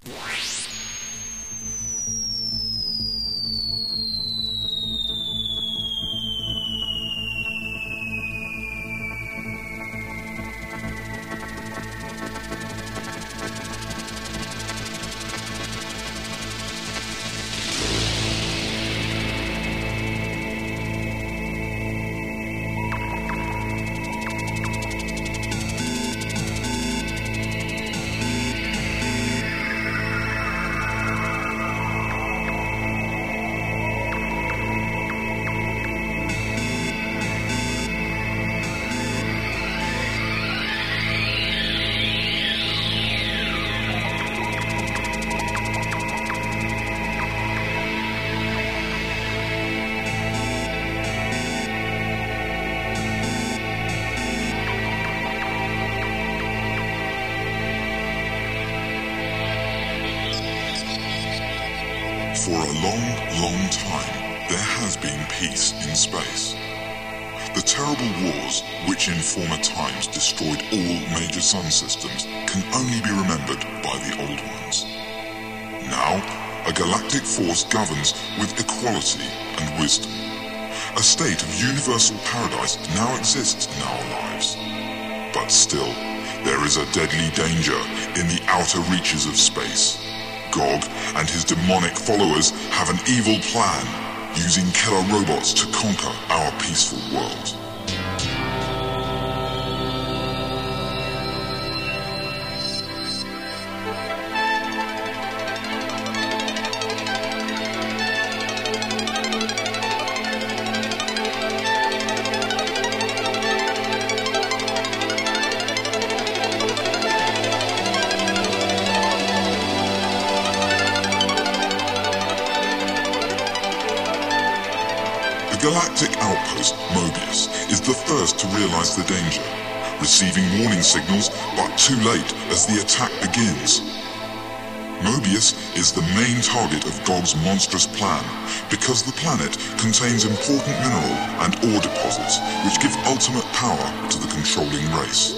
For a long, long time, there has been peace in space. The terrible wars which in former times destroyed all major sun systems can only be remembered by the old ones. Now, a galactic force governs with equality and wisdom. A state of universal paradise now exists in our lives. But still, there is a deadly danger in the outer reaches of space. Gog and his demonic followers have an evil plan, using killer robots to conquer our peaceful world. The Galactic Outpost, Mobius, is the first to realize the danger, receiving warning signals but too late as the attack begins. Mobius is the main target of Gog's monstrous plan because the planet contains important mineral and ore deposits which give ultimate power to the controlling race.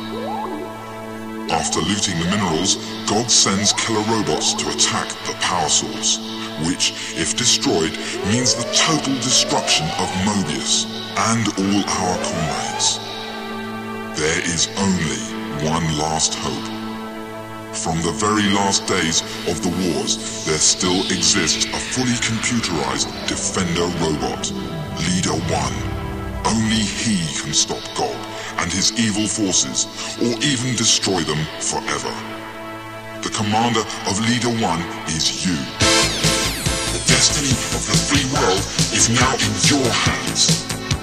After looting the minerals, Gog sends killer robots to attack the power source, which, if destroyed, means the total destruction of Mobius and all our comrades. There is only one last hope. From the very last days of the wars, there still exists a fully computerized Defender robot, Leader One. Only he can stop Gog and his evil forces, or even destroy them forever. The commander of Leader One is you. The destiny of the free world is now in your hands.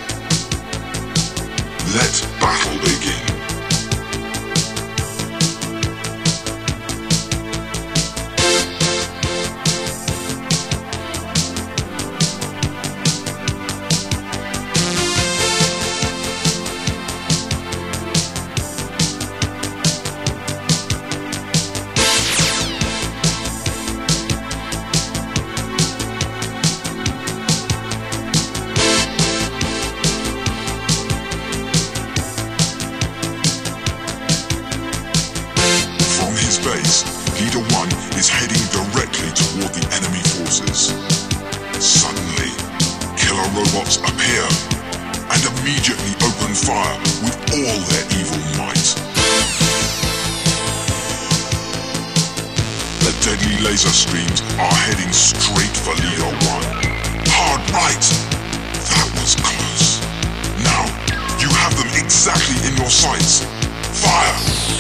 Let battle begin. Leader One is heading directly toward the enemy forces. Suddenly, killer robots appear and immediately open fire with all their evil might. The deadly laser streams are heading straight for Leader One. Hard right! That was close. Now, you have them exactly in your sights. Fire!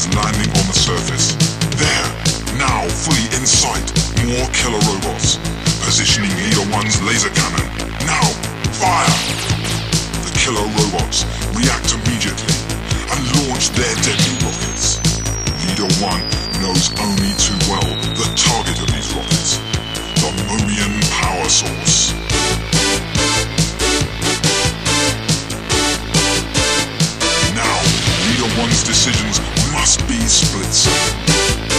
landing on the surface. There, now fully in sight, more killer robots. Positioning Leader 1's laser cannon. Now, fire! The killer robots react immediately and launch their deadly rockets. Leader 1 knows only too well the target of these rockets, the Mobian power source. Now, Leader 1's decisions must be split second.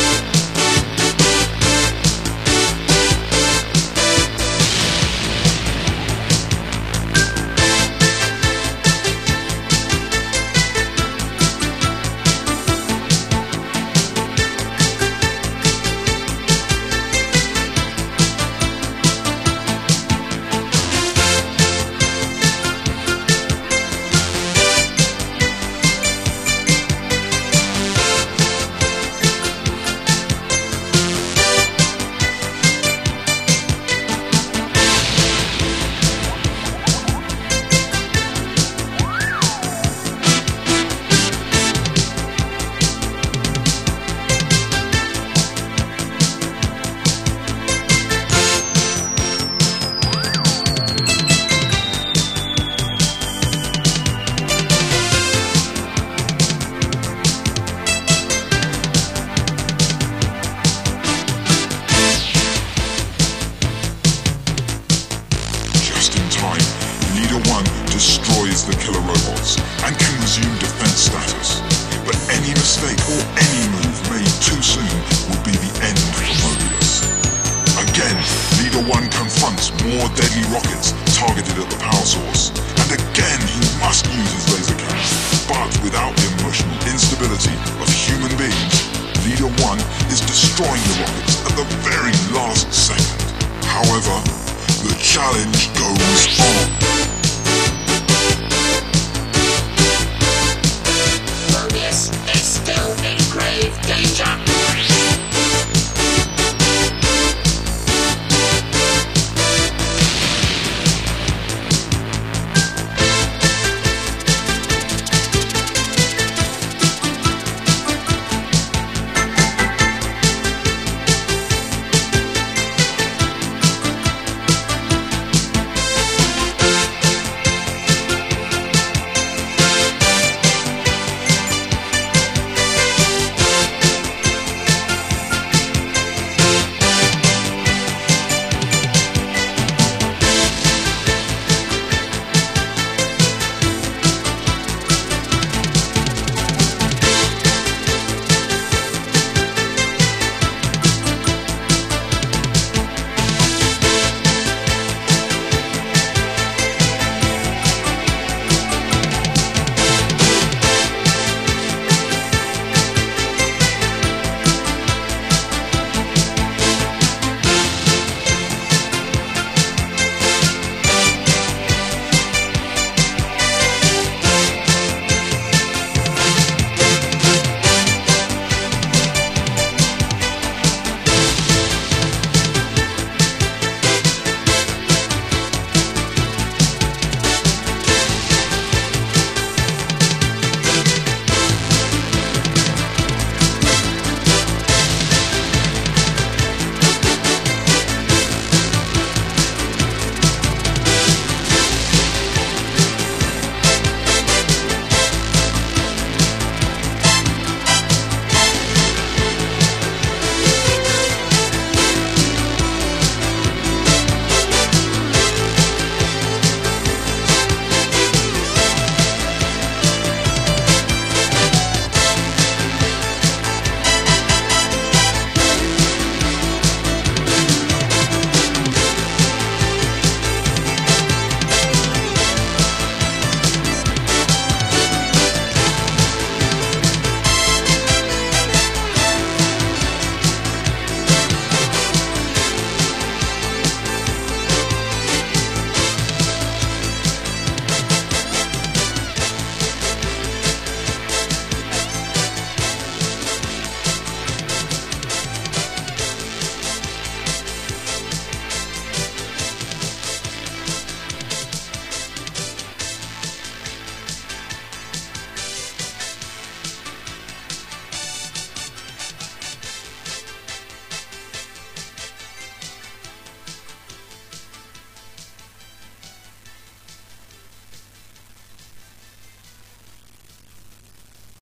Destroys the killer robots and can resume defense status. But any mistake or any move made too soon would be the end for Mobius. Again, Leader 1 confronts more deadly rockets targeted at the power source. And again, he must use his laser cannon. But without the emotional instability of human beings, Leader 1 is destroying the rockets at the very last second. However, the challenge goes on.